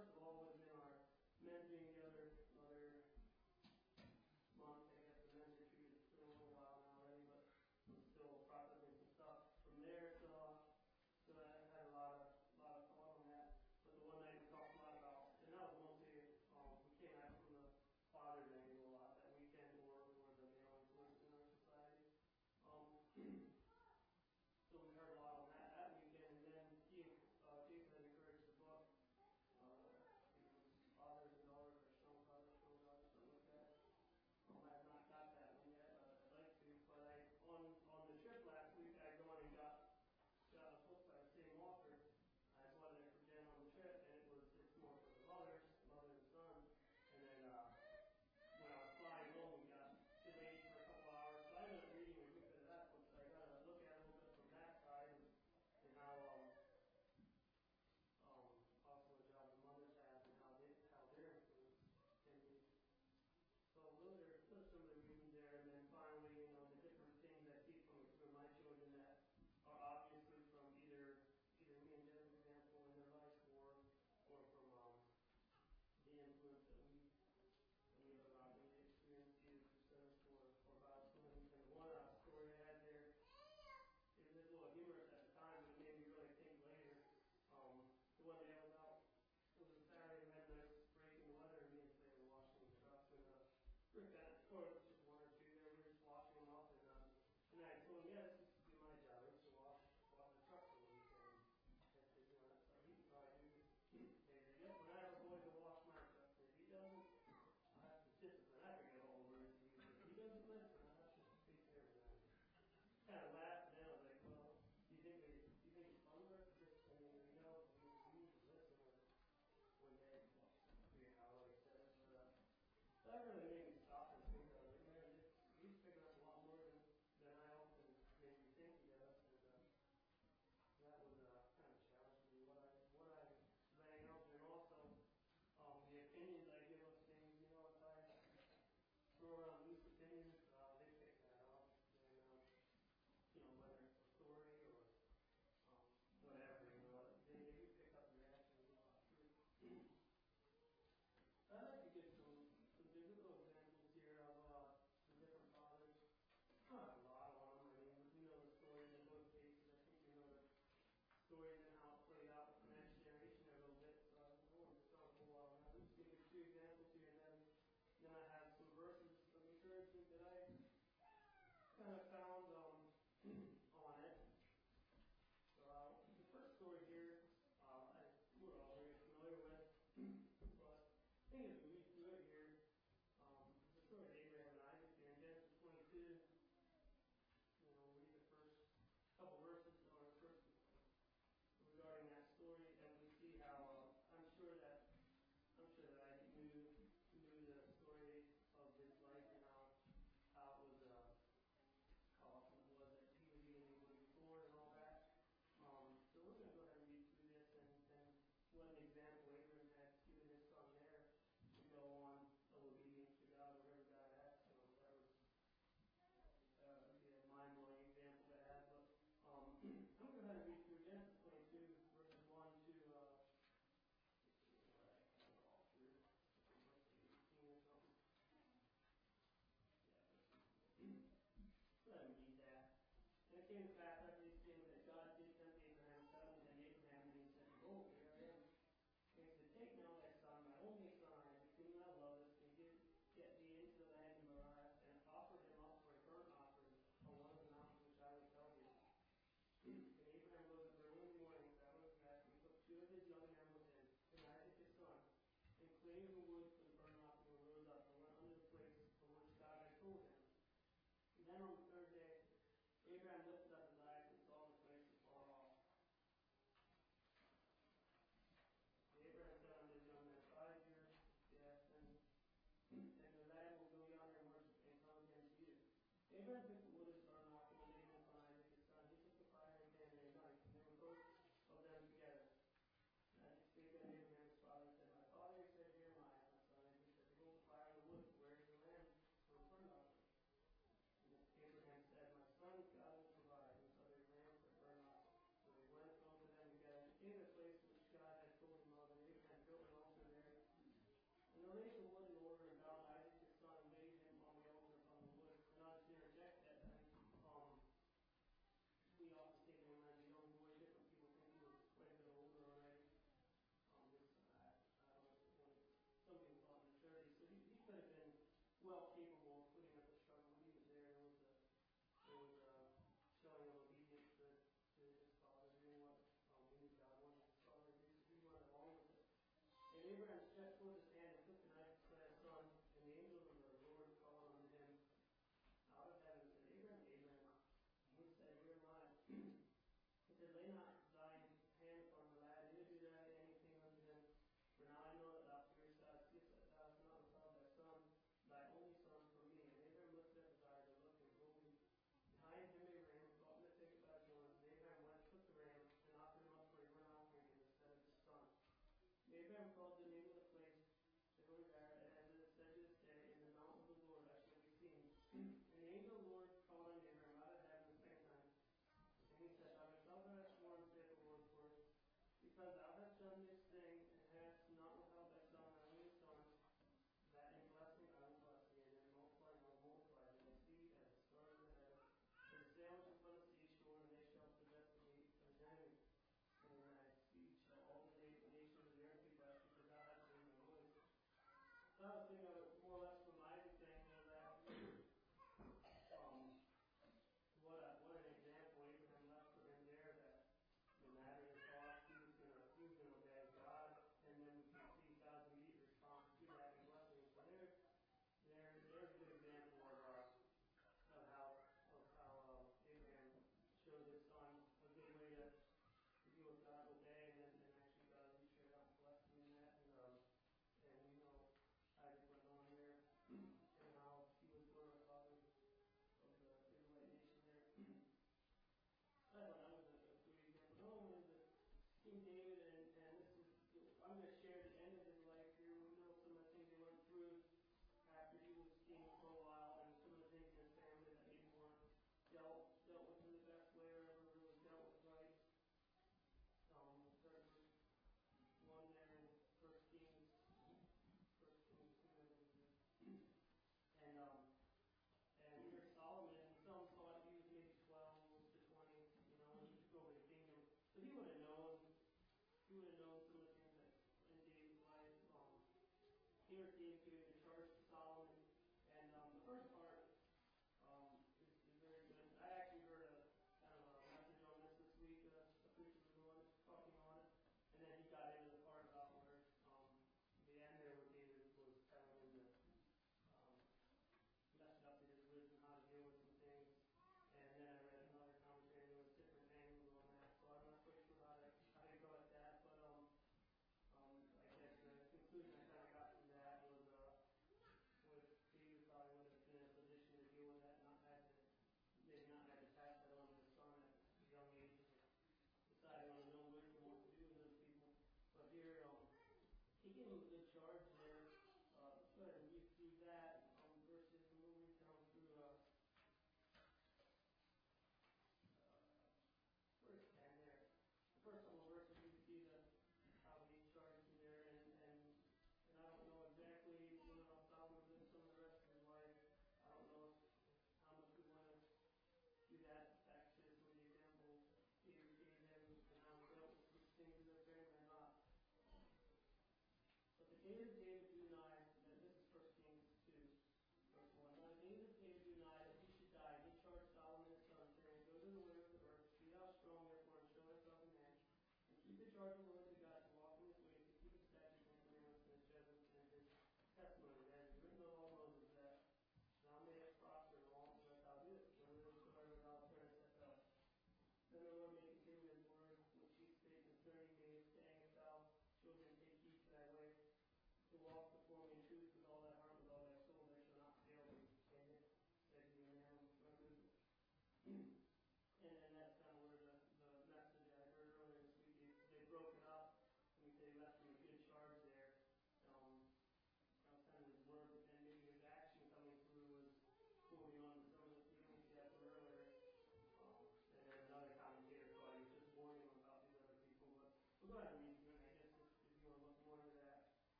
first of all, was in our men's meeting the other month. I guess the men's retreat is been a little while now already, but I'm still processing some stuff from there. So I had a lot of thought on that. But the one night we talked a lot about, and that was mostly we came at it from the father's angle a lot that weekend, or the male influence in our society. So we heard a lot on that weekend, and then Jason encouraged the book. Fathers and daughters, or strong fathers, strong daughters, something like that. I have not got that one yet. I'd like to, but on the trip last week, I gone and got a book by the same author. I just wanted it for Jen on the trip, and it's more for the mothers, mother and son. And then when I was flying home, we got delayed for a couple hours. So I ended up reading a good bit of that book, so I got to look at it a little bit from that side and how also the job the mothers have and how their influence can be. So those are some of the reasons there. And then finally, the different things I see from my children that are obviously from either me and Jen's example in their life or from the influence that we have about me experienced either through service or God's doing. And one story I had there, it was a little humorous at the time, but it made me really think later. The one day I was out, it was a Saturday, we had a nice break in the weather, and me and Clay were washing the trucks, and Rick had just one or two there, we were just washing them off, and I told him, this used to be my job, I used to wash the trucks for the weekend. So he could probably do this. And he said, when I have a boy to wash my trucks, if he doesn't, I have to discipline. I forget all the words he uses. If he doesn't listen, I have to take care of that. Kind of laughed, and then I was like, well, do you think it's fun for us to just, we need to listen when they figure out what he says. But that really made me stop and think of it. Man, he's picking up a lot more than I often maybe think he does. And that was kind of challenging me what I laying out there. And also, the opinions I give of things, if I throw around loose opinions, they pick that up. And, whether it's a story or whatever, they pick up reactions a lot too. I'd like to give some biblical examples here of the different fathers. Not a lot of them. I mean, we know the stories in both cases. I think we know the stories and how it played out with the next generation a little bit. So I won't talk a whole lot on that. I'll just give you 2 examples here, and then I have some verses of encouragement that I kind of found on it. So the first story here, we're all very familiar with, but I think as we read through it here, the story of Abraham and Isaac here in Genesis 22. Read the first couple verses or first regarding that story, and we see how I'm sure that Isaac knew the story of his life and how it was how often it was that he was even able to be born and all that. So we're going to go ahead and read through this and what an example Abraham had given his son there to go on obedience to God, whatever God asked him. That was a mind-blowing example to have. But I'm going to go ahead and read through Genesis 22, verses 1 to all through verse 18 or something. Go ahead and read that. And it came to pass after these things that God did tempt Abraham suddenly, and Abraham, and he said, behold, here I am. And he said, take now thy son, my only son Isaac, whom thou lovest, and get thee into the land of Moriah, and offer him up for a burnt offering on one of the mountains which I will tell thee. And Abraham rose up early in the morning, found his best, and took 2 of his young animals in, and Isaac his son, and clave the wood for the burnt offering, and rose up and went unto the place from which God had told him. And then on the 3rd day, Abraham lifted up his eyes and saw the place afar off. Abraham said unto his young men, 5 years, yes, and the lad will go yonder and worship and come again to you. Abraham took the wood of his burnt offering and laid it upon Isaac his son. He took the fire and day and night, and they were both of them together. And Isaac spake unto Abraham his father and said, my father. He said, here am I, my son. And he said, behold the fire and the wood, where is the lamb for the burnt offering? And Abraham said, my son, God will provide. And so they ran for a burnt offering. So they went over them together and came to the place which God had told him of. And Abraham built an altar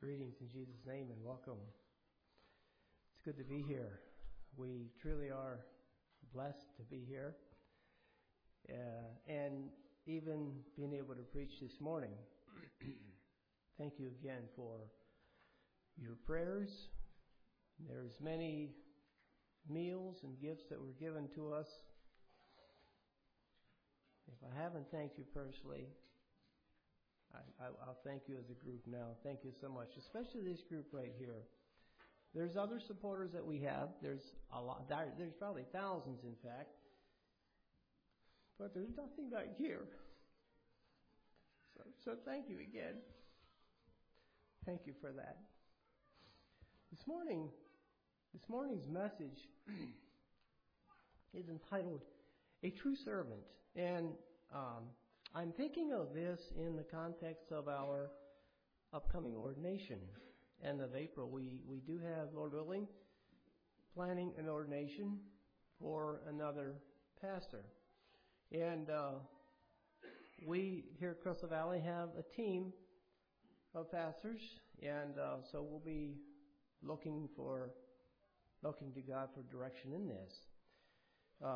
Greetings in Jesus' name and welcome. It's good to be here. We truly are blessed to be here and even being able to preach this morning. Thank you again for your prayers. There's many meals and gifts that were given to us. If I haven't thanked you personally, I'll thank you as a group now. Thank you so much, especially this group right here. There's other supporters that we have. There's a lot. There's probably thousands, in fact. But there's nothing like here. So thank you again. Thank you for that. This morning's message is entitled "A True Servant," and I'm thinking of this in the context of our upcoming ordination. End of April, we do have, Lord willing, planning an ordination for another pastor. And we here at Crystal Valley have a team of pastors, and so we'll be looking to God for direction in this.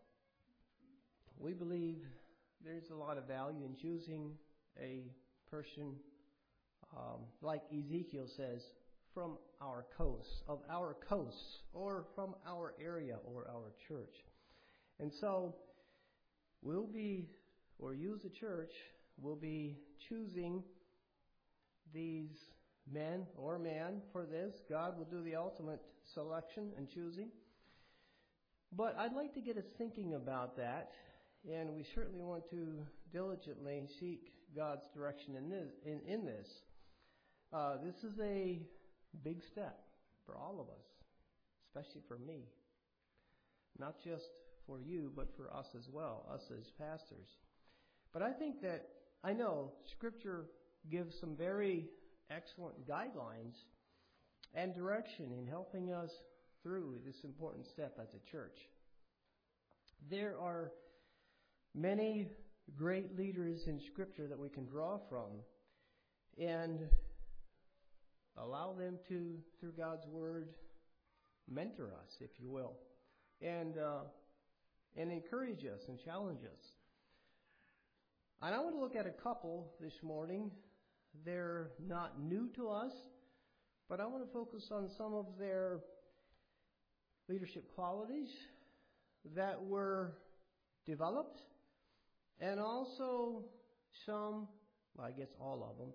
We believe there's a lot of value in choosing a person, like Ezekiel says, from our coasts, or from our area or our church. And so you as a church will be choosing these men or man for this. God will do the ultimate selection and choosing. But I'd like to get us thinking about that. And we certainly want to diligently seek God's direction in this. This is a big step for all of us, especially for me. Not just for you, but for us as well, us as pastors. But I know Scripture gives some very excellent guidelines and direction in helping us through this important step as a church. There are many great leaders in Scripture that we can draw from and allow them to, through God's Word, mentor us, if you will, and encourage us and challenge us. And I want to look at a couple this morning. They're not new to us, but I want to focus on some of their leadership qualities that were developed, and also some, well, I guess all of them,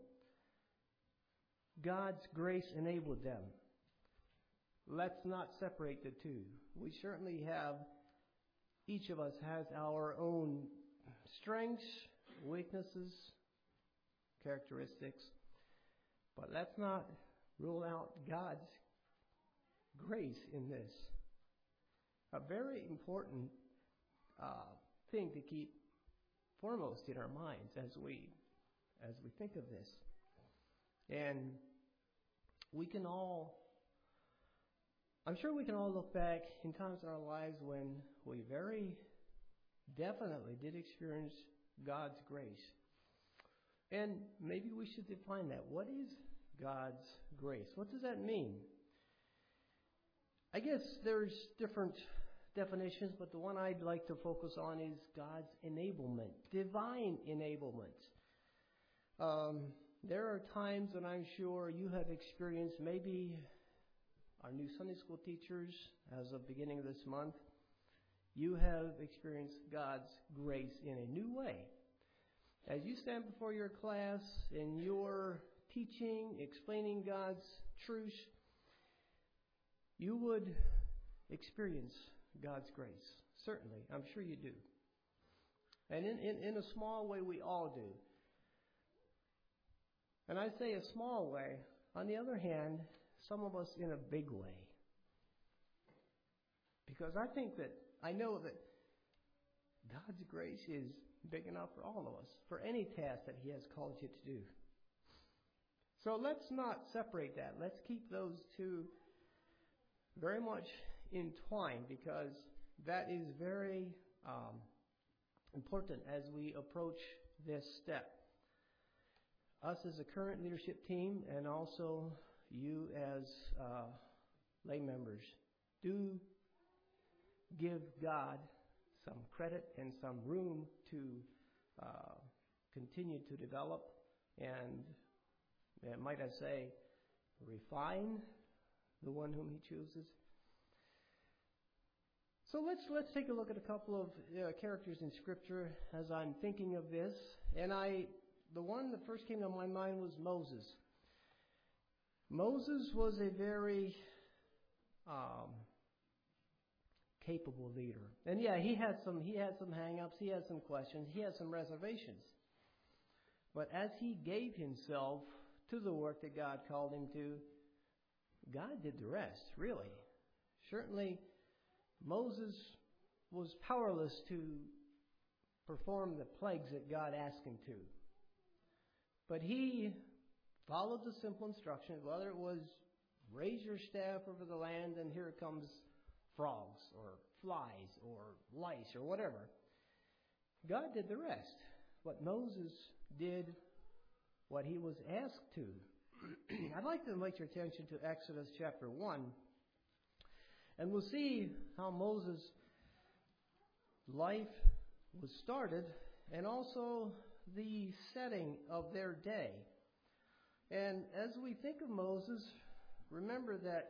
God's grace enabled them. Let's not separate the two. We certainly have, each of us has our own strengths, weaknesses, characteristics, but let's not rule out God's grace in this. A very important thing to keep foremost in our minds as we think of this. And I'm sure we can all look back in times in our lives when we very definitely did experience God's grace. And maybe we should define that. What is God's grace? What does that mean? I guess there's different definitions, but the one I'd like to focus on is God's enablement, divine enablement. There are times when I'm sure you have experienced, maybe our new Sunday school teachers, as of beginning of this month, you have experienced God's grace in a new way. As you stand before your class and you're teaching, explaining God's truth, you would experience God's grace. Certainly, I'm sure you do. And in a small way, we all do. And I say a small way. On the other hand, some of us in a big way. Because I know that God's grace is big enough for all of us, for any task that He has called you to do. So let's not separate that. Let's keep those two very much entwined, because that is very important as we approach this step. us as a current leadership team and also you as lay members, do give God some credit and some room to continue to develop and, might I say, refine the one whom He chooses. So let's take a look at a couple of characters in Scripture as I'm thinking of this. And the one that first came to my mind was Moses. Moses was a very capable leader. And yeah, he had some hang-ups, he had some questions, he had some reservations. But as he gave himself to the work that God called him to, God did the rest, really. Certainly, Moses was powerless to perform the plagues that God asked him to. But he followed the simple instructions, whether it was raise your staff over the land and here comes frogs or flies or lice or whatever. God did the rest. But Moses did what he was asked to. I'd like to invite your attention to Exodus chapter 1. And we'll see how Moses' life was started and also the setting of their day. And as we think of Moses, remember that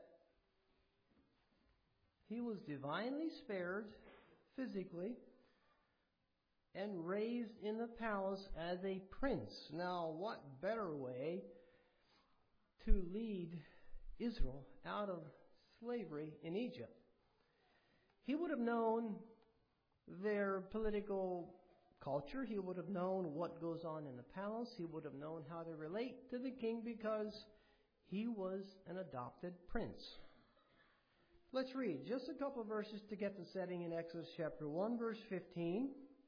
he was divinely spared physically and raised in the palace as a prince. Now, what better way to lead Israel out of slavery in Egypt? He would have known their political culture. He would have known what goes on in the palace. He would have known how to relate to the king because he was an adopted prince. Let's read just a couple of verses to get the setting in Exodus chapter 1, verse 15.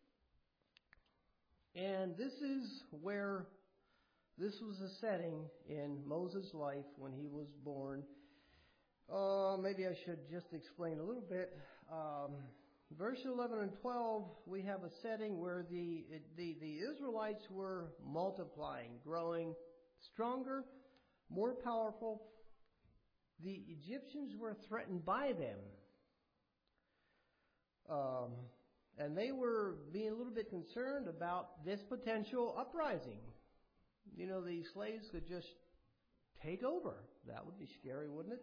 And this is where this was the setting in Moses' life when he was born. Maybe I should just explain a little bit. Verse 11 and 12, we have a setting where the Israelites were multiplying, growing stronger, more powerful. The Egyptians were threatened by them. And they were being a little bit concerned about this potential uprising. You know, the slaves could just take over. That would be scary, wouldn't it?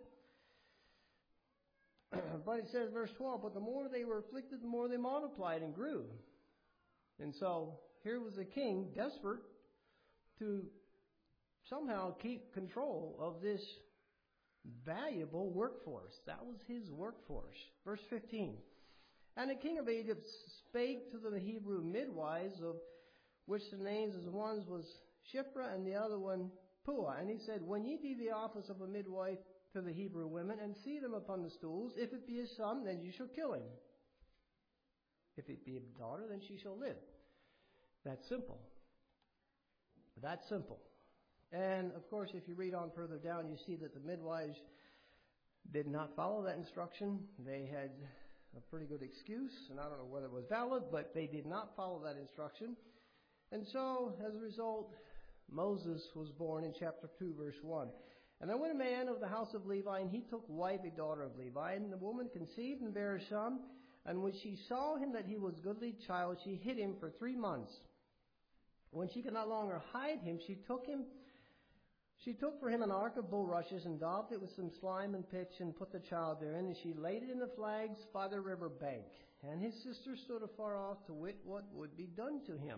But it says, verse 12, but the more they were afflicted, the more they multiplied and grew. And so here was a king desperate to somehow keep control of this valuable workforce. That was his workforce. Verse 15. And the king of Egypt spake to the Hebrew midwives, of which the names of the one was Shiphrah and the other one Puah. And he said, when ye do the office of a midwife to the Hebrew women, and see them upon the stools, if it be a son, then you shall kill him. If it be a daughter, then she shall live. That's simple. That's simple. And, of course, if you read on further down, you see that the midwives did not follow that instruction. They had a pretty good excuse, and I don't know whether it was valid, but they did not follow that instruction. And so, as a result, Moses was born in chapter 2, verse 1. And there went a man of the house of Levi, and he took wife a daughter of Levi. And the woman conceived and bare a son. And when she saw him that he was a goodly child, she hid him for 3 months. When she could no longer hide him, she took for him an ark of bulrushes and daubed it with some slime and pitch and put the child therein. And she laid it in the flags by the river bank. And his sister stood afar off to wit what would be done to him.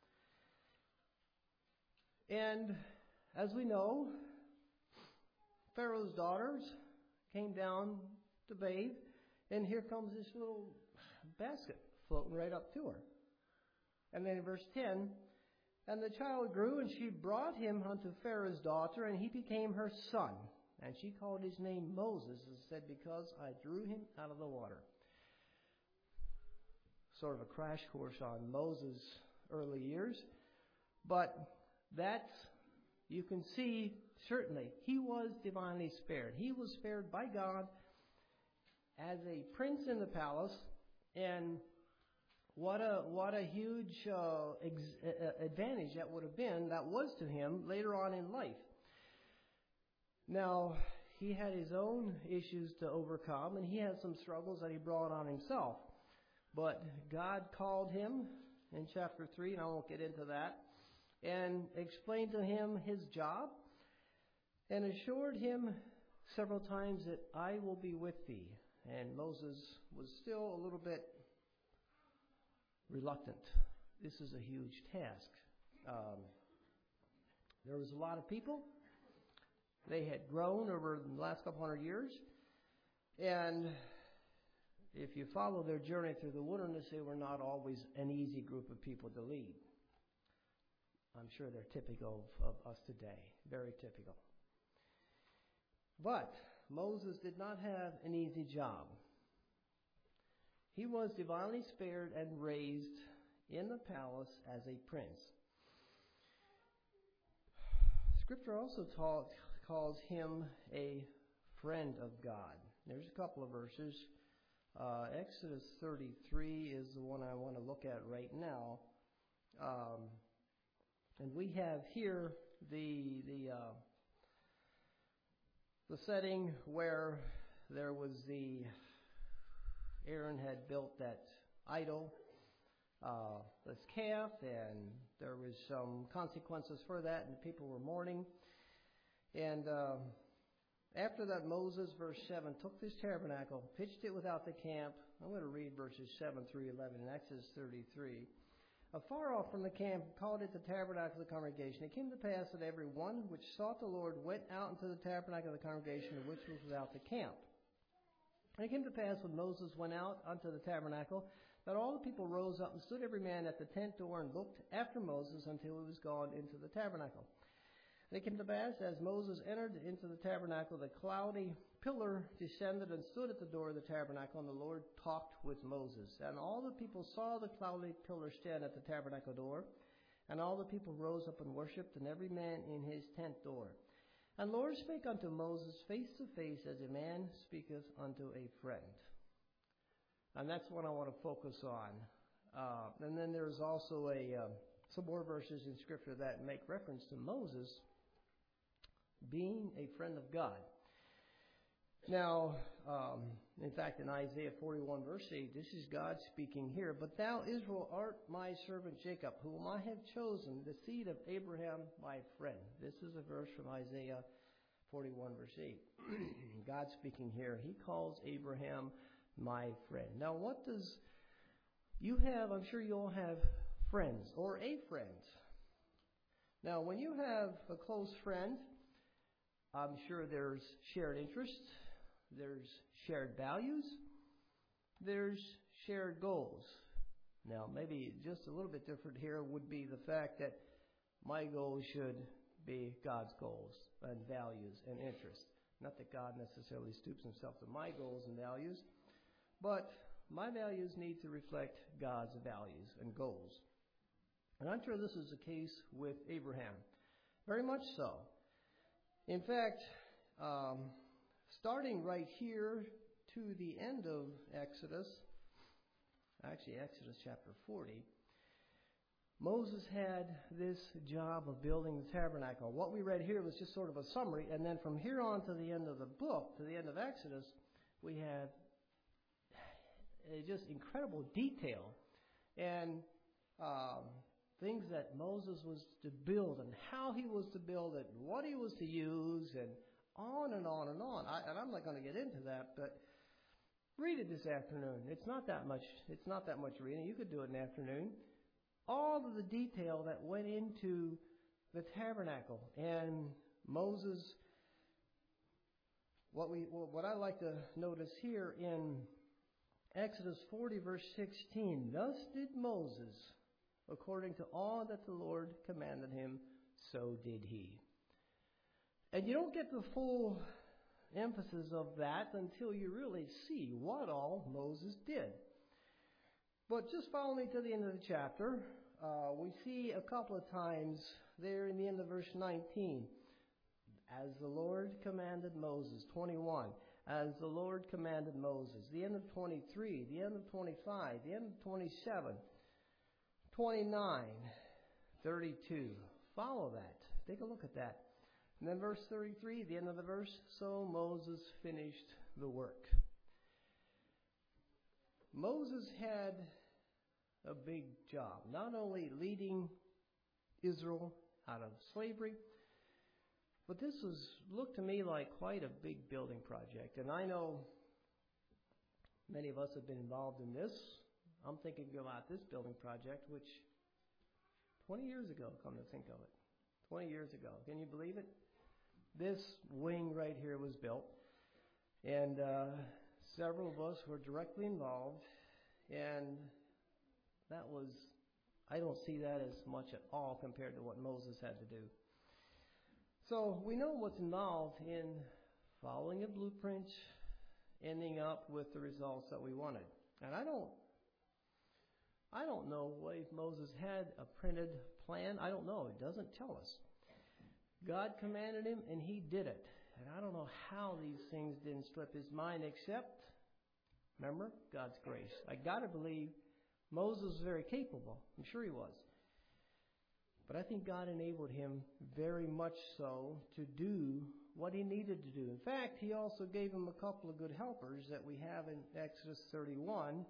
And as we know, Pharaoh's daughters came down to bathe, and here comes this little basket floating right up to her. And then in verse 10, and the child grew, and she brought him unto Pharaoh's daughter, and he became her son. And she called his name Moses, and said, because I drew him out of the water. Sort of a crash course on Moses' early years. But that's, you can see, certainly, he was divinely spared. He was spared by God as a prince in the palace. And What a huge advantage that would have been, that was to him later on in life. Now, he had his own issues to overcome, and he had some struggles that he brought on himself. But God called him in chapter 3, and I won't get into that, and explained to him his job, and assured him several times that I will be with thee. And Moses was still a little bit reluctant. This is a huge task. There was a lot of people. They had grown over the last couple hundred years. And if you follow their journey through the wilderness, they were not always an easy group of people to lead. I'm sure they're typical of us today. Very typical. But Moses did not have an easy job. He was divinely spared and raised in the palace as a prince. Scripture also calls him a friend of God. There's a couple of verses. Exodus 33 is the one I want to look at right now. And we have here the setting where there was Aaron had built that idol, this calf, and there was some consequences for that, and people were mourning. And after that, Moses, verse 7, took this tabernacle, pitched it without the camp. I'm going to read verses 7 through 11 in Exodus 33. Afar off from the camp, called it the tabernacle of the congregation. It came to pass that every one which sought the Lord went out into the tabernacle of the congregation, which was without the camp. And it came to pass when Moses went out unto the tabernacle, that all the people rose up and stood every man at the tent door and looked after Moses until he was gone into the tabernacle. And it came to pass, as Moses entered into the tabernacle, the cloudy pillar descended and stood at the door of the tabernacle, and the Lord talked with Moses. And all the people saw the cloudy pillar stand at the tabernacle door, and all the people rose up and worshipped, and every man in his tent door. And the Lord spake unto Moses face to face, as a man speaketh unto a friend. And that's what I want to focus on. And then there's also some more verses in Scripture that make reference to Moses being a friend of God. Now, in fact, in Isaiah 41, verse 8, this is God speaking here. But thou, Israel, art my servant Jacob, whom I have chosen, the seed of Abraham, my friend. This is a verse from Isaiah 41, verse 8. God speaking here. He calls Abraham my friend. Now, what does you have? I'm sure you all have friends or a friend. Now, when you have a close friend, I'm sure there's shared interests, there's shared values, there's shared goals. Now, maybe just a little bit different here would be the fact that my goals should be God's goals and values and interests. Not that God necessarily stoops himself to my goals and values, but my values need to reflect God's values and goals. And I'm sure this is the case with Abraham. Very much so. In fact, starting right here to the end of Exodus, actually Exodus chapter 40, Moses had this job of building the tabernacle. What we read here was just sort of a summary, and then from here on to the end of the book, to the end of Exodus, we have just incredible detail and things that Moses was to build and how he was to build it, and what he was to use, and on and on and on. And I'm not going to get into that, but read it this afternoon. It's not that much reading. You could do it in the afternoon. All of the detail that went into the tabernacle and Moses. What I like to notice here in Exodus 40 verse 16, thus did Moses, according to all that the Lord commanded him, so did he. And you don't get the full emphasis of that until you really see what all Moses did. But just following to the end of the chapter, we see a couple of times there in the end of verse 19, as the Lord commanded Moses, 21, as the Lord commanded Moses. The end of 23, the end of 25, the end of 27, 29, 32. Follow that. Take a look at that. And then verse 33, the end of the verse, so Moses finished the work. Moses had a big job, not only leading Israel out of slavery, but this looked to me like quite a big building project. And I know many of us have been involved in this. I'm thinking about this building project, which 20 years ago, come to think of it. 20 years ago. Can you believe it? This wing right here was built. And several of us were directly involved. And that was, I don't see that as much at all compared to what Moses had to do. So we know what's involved in following a blueprint, ending up with the results that we wanted. And I don't know if Moses had a printed plan. I don't know. It doesn't tell us. God commanded him, and he did it. And I don't know how these things didn't slip his mind, except, remember, God's grace. I got to believe Moses was very capable. I'm sure he was. But I think God enabled him very much so to do what he needed to do. In fact, he also gave him a couple of good helpers that we have in Exodus 31.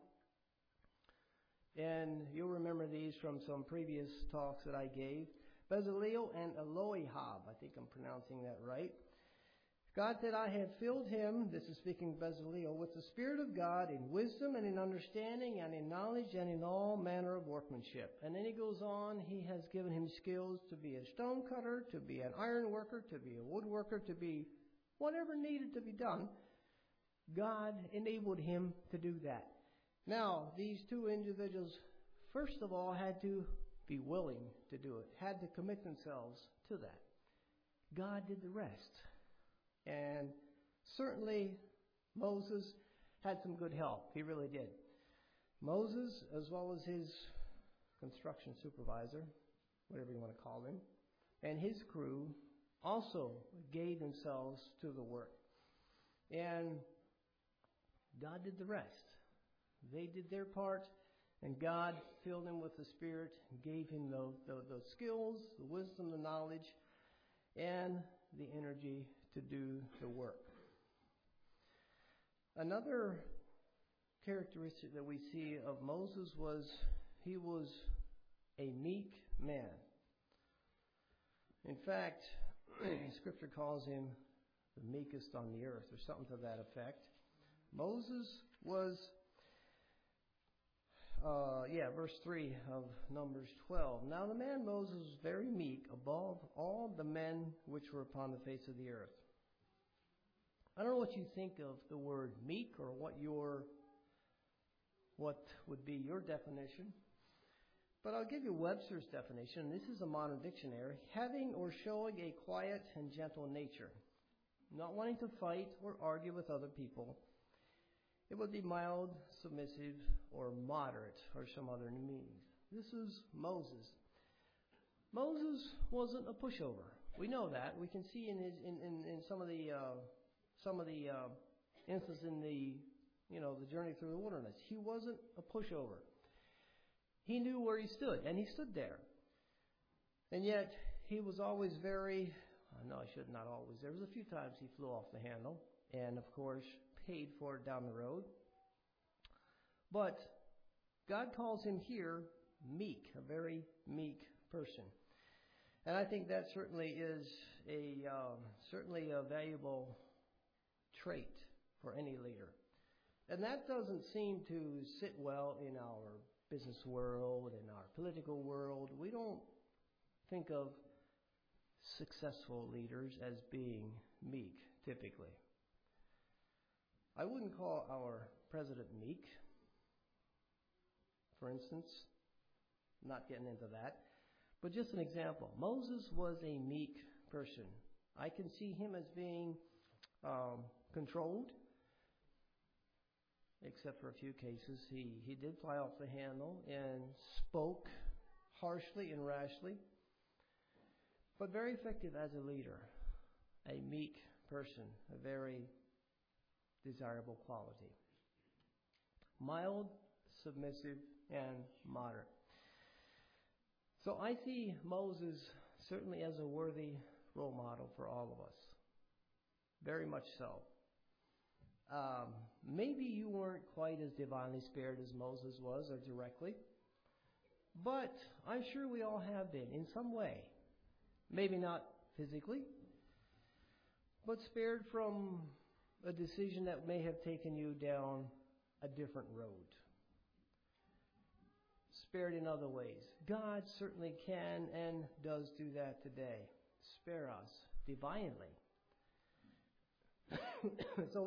And you'll remember these from some previous talks that I gave. Bezaleel and Elohihab. I think I'm pronouncing that right. God said, I have filled him, this is speaking Bezaleel, with the Spirit of God in wisdom and in understanding and in knowledge and in all manner of workmanship. And then he goes on, he has given him skills to be a stone cutter, to be an iron worker, to be a woodworker, to be whatever needed to be done. God enabled him to do that. Now, these two individuals, first of all, had to be willing to do it, had to commit themselves to that. God did the rest. And certainly Moses had some good help. He really did. Moses, as well as his construction supervisor, whatever you want to call him, and his crew also gave themselves to the work. And God did the rest. They did their part, and God filled him with the Spirit, gave him the skills, the wisdom, the knowledge, and the energy to do the work. Another characteristic that we see of Moses was he was a meek man. In fact, Scripture calls him the meekest on the earth, or something to that effect. Moses was, verse 3 of Numbers 12. Now the man Moses was very meek above all the men which were upon the face of the earth. I don't know what you think of the word meek, or what would be your definition. But I'll give you Webster's definition. This is a modern dictionary. Having or showing a quiet and gentle nature. Not wanting to fight or argue with other people. It would be mild, submissive, or moderate, or some other meaning. This is Moses. Moses wasn't a pushover. We know that. We can see in some of the instances in the journey through the wilderness. He wasn't a pushover. He knew where he stood, and he stood there. And yet, he was always very, not always. There was a few times he flew off the handle, and of course, paid for it down the road. But God calls him here meek, a very meek person. And I think that certainly is certainly a valuable trait for any leader. And that doesn't seem to sit well in our business world, in our political world. We don't think of successful leaders as being meek, typically. I wouldn't call our president meek, for instance. I'm not getting into that. But just an example. Moses was a meek person. I can see him as being controlled, except for a few cases. He did fly off the handle and spoke harshly and rashly, but very effective as a leader, a meek person, a very desirable quality. Mild, submissive, and moderate. So I see Moses certainly as a worthy role model for all of us. Very much so. Maybe you weren't quite as divinely spared as Moses was, or directly. But I'm sure we all have been in some way. Maybe not physically, but spared from a decision that may have taken you down a different road. Spared in other ways. God certainly can and does do that today. Spare us divinely. So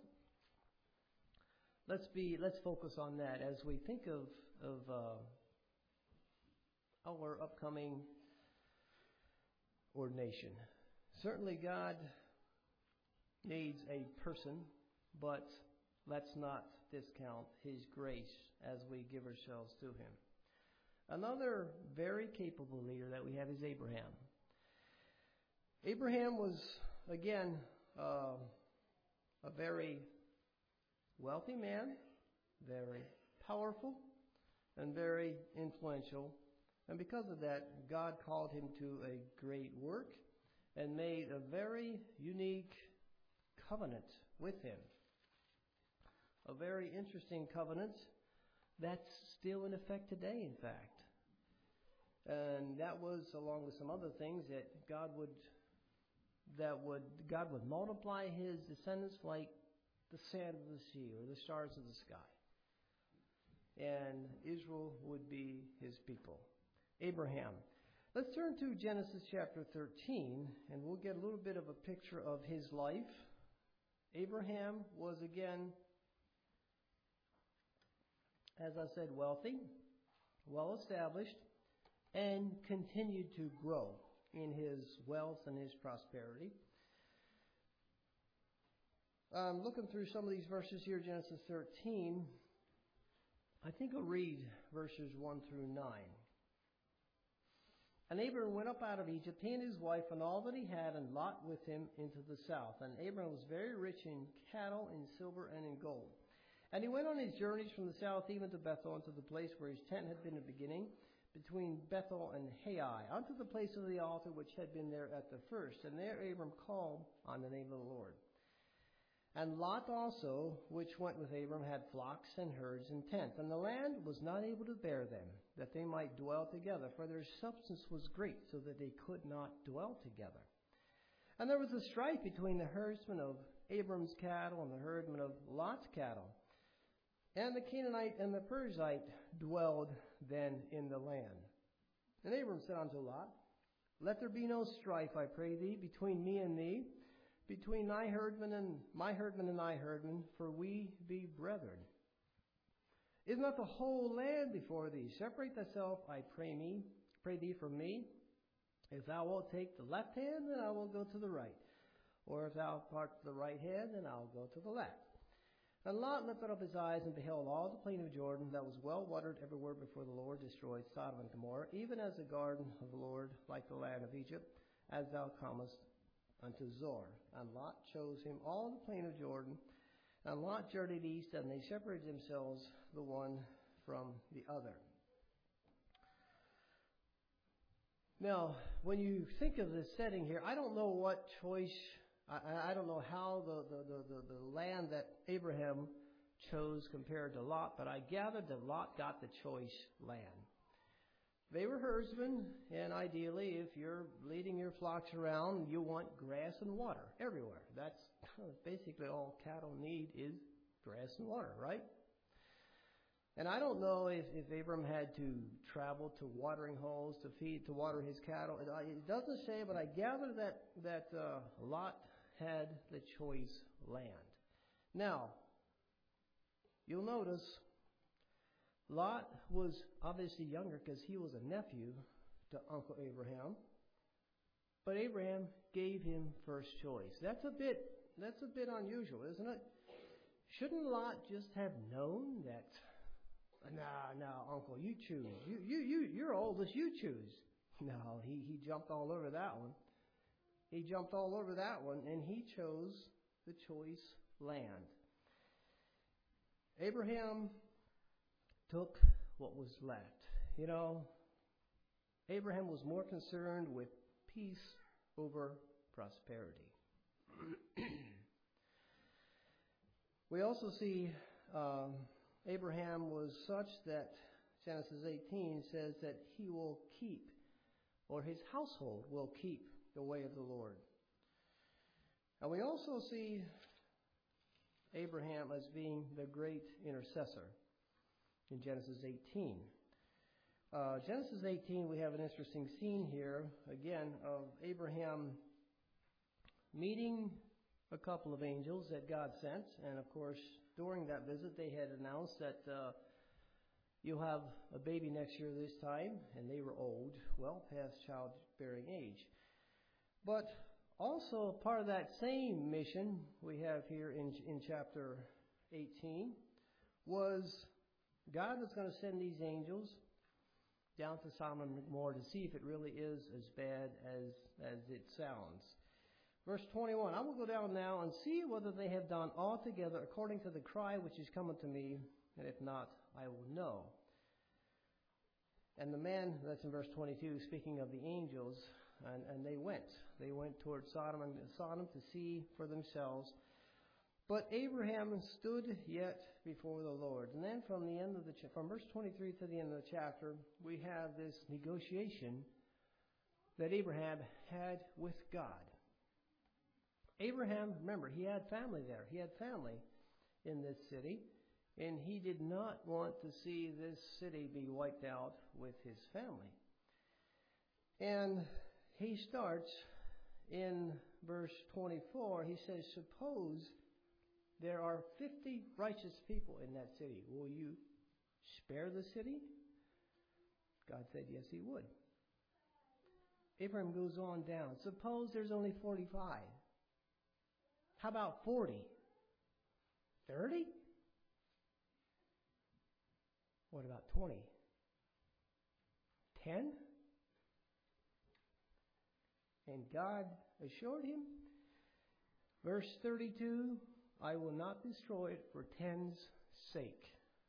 let's focus on that as we think of our upcoming ordination. Certainly God needs a person, but let's not discount His grace as we give ourselves to Him. Another very capable leader that we have is Abraham. Abraham was, again, a very wealthy man, very powerful, and very influential. And because of that, God called him to a great work and made a very unique covenant with him. A very interesting covenant that's still in effect today, in fact. And that was, along with some other things, that God would multiply His descendants like the sand of the sea or the stars of the sky. And Israel would be His people. Abraham. Let's turn to Genesis chapter 13, and we'll get a little bit of a picture of his life. Abraham was, again, as I said, wealthy, well established, and continued to grow in his wealth and his prosperity. Looking through some of these verses here, Genesis 13, I think I'll read verses 1 through 9. And Abram went up out of Egypt, he and his wife, and all that he had, and Lot with him into the south. And Abram was very rich in cattle, in silver, and in gold. And he went on his journeys from the south even to Bethel, unto the place where his tent had been in the beginning, between Bethel and Hai, unto the place of the altar which had been there at the first. And there Abram called on the name of the Lord. And Lot also, which went with Abram, had flocks and herds and tents. And the land was not able to bear them, that they might dwell together, for their substance was great, so that they could not dwell together. And there was a strife between the herdsmen of Abram's cattle and the herdmen of Lot's cattle. And the Canaanite and the Perizzite dwelled then in the land. And Abram said unto Lot, Let there be no strife, I pray thee, between me and thee, between thy herdmen and my herdmen and thy herdmen, for we be brethren. Is not the whole land before thee? Separate thyself, I pray thee from me. If thou wilt take the left hand, then I will go to the right. Or if thou part to the right hand, then I will go to the left. And Lot lifted up his eyes and beheld all the plain of Jordan that was well watered everywhere before the Lord destroyed Sodom and Gomorrah, even as the garden of the Lord, like the land of Egypt, as thou comest unto Zoar. And Lot chose him all the plain of Jordan. And Lot journeyed east, and they separated themselves the one from the other. Now, when you think of this setting here, I don't know what choice, I don't know how the land that Abraham chose compared to Lot, but I gathered that Lot got the choice land. They were herdsmen, and ideally, if you're leading your flocks around, you want grass and water everywhere. That's basically all cattle need is grass and water, right? And I don't know if Abram had to travel to watering holes to water his cattle. It doesn't say, but I gather that Lot had the choice land. Now, you'll notice Lot was obviously younger because he was a nephew to Uncle Abraham. But Abraham gave him first choice. That's a bit unusual, isn't it? Shouldn't Lot just have known that? No, Uncle, you choose. You're oldest, you choose. No, he jumped all over that one. He jumped all over that one, and he chose the choice land. Abraham took what was left. You know, Abraham was more concerned with peace over prosperity. We also see Abraham was such that Genesis 18 says that he will keep, or his household will keep, the way of the Lord. And we also see Abraham as being the great intercessor in Genesis 18. Genesis 18, we have an interesting scene here, again, of Abraham meeting a couple of angels that God sent. And, of course, during that visit, they had announced that you'll have a baby next year this time. And they were old, well past childbearing age. But also part of that same mission we have here in chapter 18 was God was going to send these angels down to Sodom and Gomorrah to see if it really is as bad as it sounds. Verse 21, I will go down now and see whether they have done altogether according to the cry which is coming to me, and if not, I will know. And the man, that's in verse 22, speaking of the angels, and they went. They went towards Sodom to see for themselves. But Abraham stood yet before the Lord. And then from the end of from verse 23 to the end of the chapter, we have this negotiation that Abraham had with God. Abraham, remember, he had family there. He had family in this city. And he did not want to see this city be wiped out with his family. And he starts in verse 24. He says, suppose there are 50 righteous people in that city. Will you spare the city? God said, yes, he would. Abraham goes on down. Suppose there's only 45. How about 40? 30? What about 20? 10? And God assured him, verse 32, I will not destroy it for 10's sake.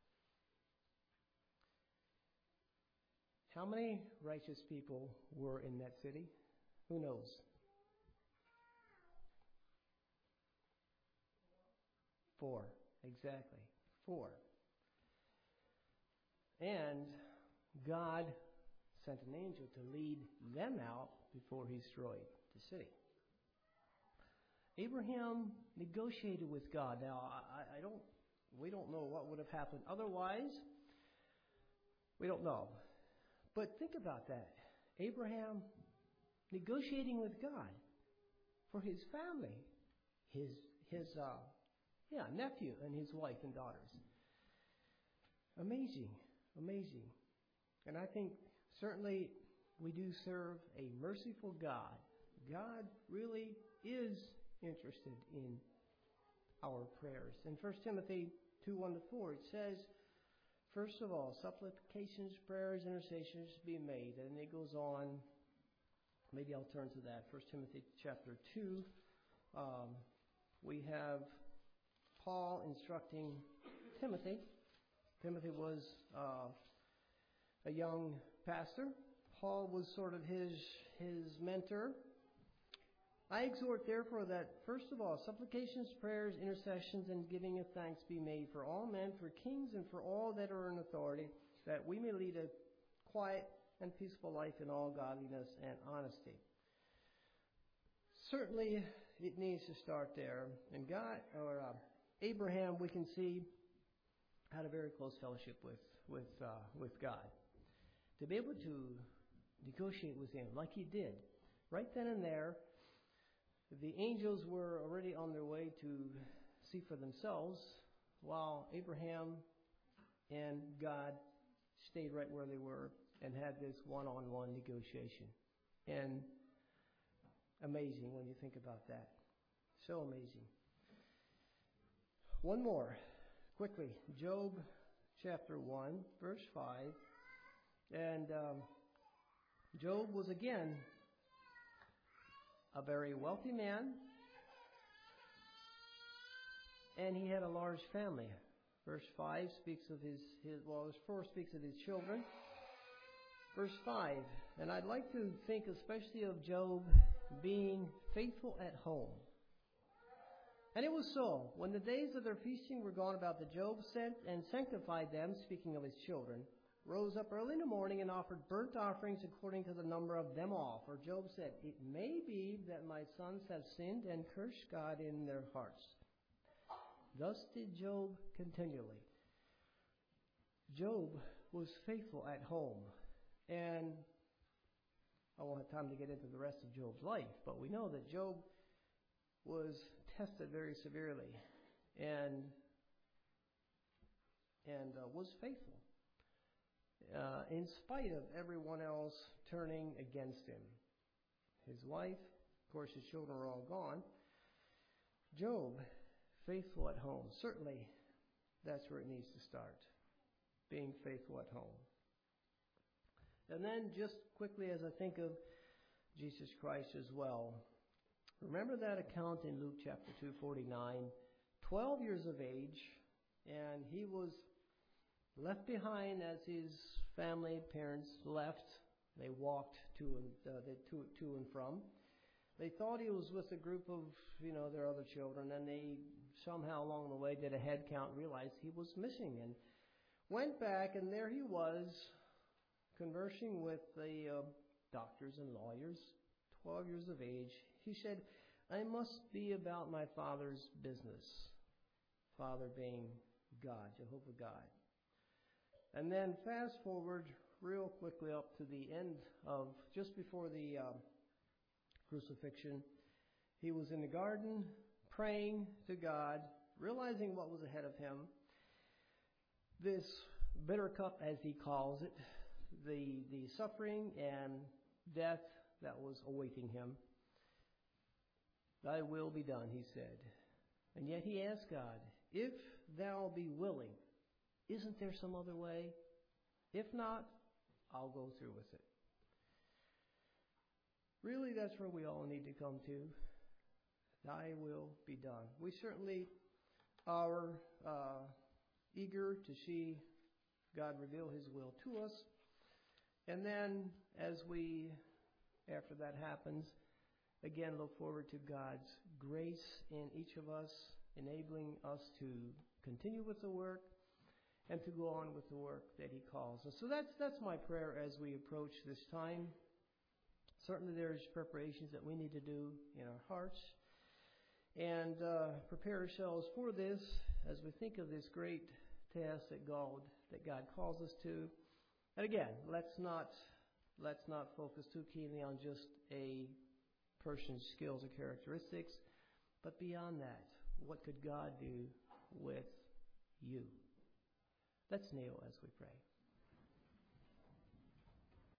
How many righteous people were in that city? Who knows? 4. Exactly. 4. And God sent an angel to lead them out before he destroyed the city. Abraham negotiated with God. Now, we don't know what would have happened otherwise. We don't know. But think about that. Abraham negotiating with God for his family, his nephew and his wife and daughters. Amazing. Amazing. And I think certainly we do serve a merciful God. God really is interested in our prayers. In 1 Timothy 2:1-4, it says, first of all, supplications, prayers, intercessions be made. And it goes on. Maybe I'll turn to that. 1 Timothy chapter 2. We have Paul instructing Timothy. Timothy was a young pastor. Paul was sort of his mentor. I exhort, therefore, that first of all, supplications, prayers, intercessions, and giving of thanks be made for all men, for kings, and for all that are in authority, that we may lead a quiet and peaceful life in all godliness and honesty. Certainly, it needs to start there. And Abraham, we can see, had a very close fellowship with God. To be able to negotiate with him like he did, right then and there, the angels were already on their way to see for themselves, while Abraham and God stayed right where they were and had this one-on-one negotiation. And amazing when you think about that. So amazing. One more, quickly. Job chapter 1, verse 5. And Job was again a very wealthy man, and he had a large family. Verse 5 speaks of verse 4 speaks of his children. Verse 5, and I'd like to think especially of Job being faithful at home. And it was so, when the days of their feasting were gone about, that Job sent and sanctified them, speaking of his children, rose up early in the morning and offered burnt offerings according to the number of them all. For Job said, it may be that my sons have sinned and cursed God in their hearts. Thus did Job continually. Job was faithful at home. And I won't have time to get into the rest of Job's life, but we know that Job was tested very severely and was faithful in spite of everyone else turning against him. His wife, of course, his children were all gone. Job, faithful at home. Certainly, that's where it needs to start, being faithful at home. And then just quickly as I think of Jesus Christ as well, remember that account in Luke chapter 2:49, 12 years of age, and he was left behind as his family, parents left. They walked to and from. They thought he was with a group of, their other children, and they somehow along the way did a head count and realized he was missing, and went back, and there he was, conversing with the doctors and lawyers, 12 years of age. He said, I must be about my Father's business. Father being God, Jehovah God. And then fast forward real quickly up to the end of, just before the crucifixion, he was in the garden praying to God, realizing what was ahead of him. This bitter cup, as he calls it, the suffering and death that was awaiting him. Thy will be done, he said. And yet he asked God, if thou be willing, isn't there some other way? If not, I'll go through with it. Really, that's where we all need to come to. Thy will be done. We certainly are eager to see God reveal his will to us. And then, after that happens, again, look forward to God's grace in each of us, enabling us to continue with the work and to go on with the work that he calls us. So that's my prayer as we approach this time. Certainly there's preparations that we need to do in our hearts and prepare ourselves for this as we think of this great task that God calls us to. And again, let's not focus too keenly on just a person's skills or characteristics, but beyond that, what could God do with you? Let's kneel as we pray.